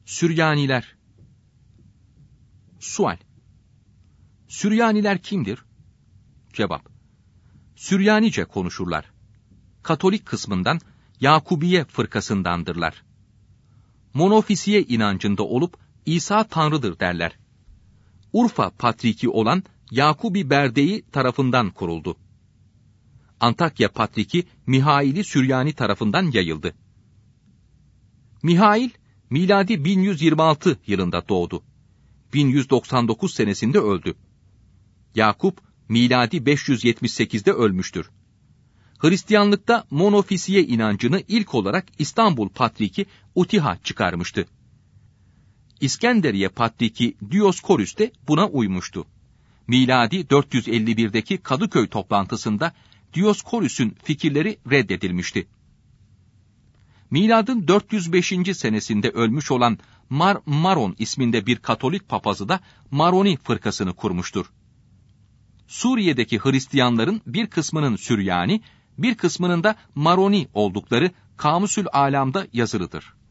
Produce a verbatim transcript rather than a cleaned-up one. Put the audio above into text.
Süryaniler. Sual: Süryaniler kimdir? Cevap: Süryanice konuşurlar. Katolik kısmından Yakubiye fırkasındandırlar. Monofisiye inancında olup İsa Tanrı'dır derler. Urfa Patriki olan Yakubi Berdei tarafından kuruldu. Antakya Patriki Mihail'i Süryani tarafından yayıldı. Mihail, miladi bin yüz yirmi altı yılında doğdu. bin yüz doksan dokuz senesinde öldü. Yakup, miladi beş yüz yetmiş sekizde ölmüştür. Hristiyanlıkta monofisiye inancını ilk olarak İstanbul Patriki Utiha çıkarmıştı. İskenderiye Patriki Dioskorus de buna uymuştu. Miladi dört yüz elli birdeki Kadıköy toplantısında Dioskorus'un fikirleri reddedilmişti. Miladın dört yüz beşinci senesinde ölmüş olan Mar Maron isminde bir Katolik papazı da Maroni fırkasını kurmuştur. Suriye'deki Hristiyanların bir kısmının Süryani, bir kısmının da Maroni oldukları Kamusül Alam'da yazılıdır.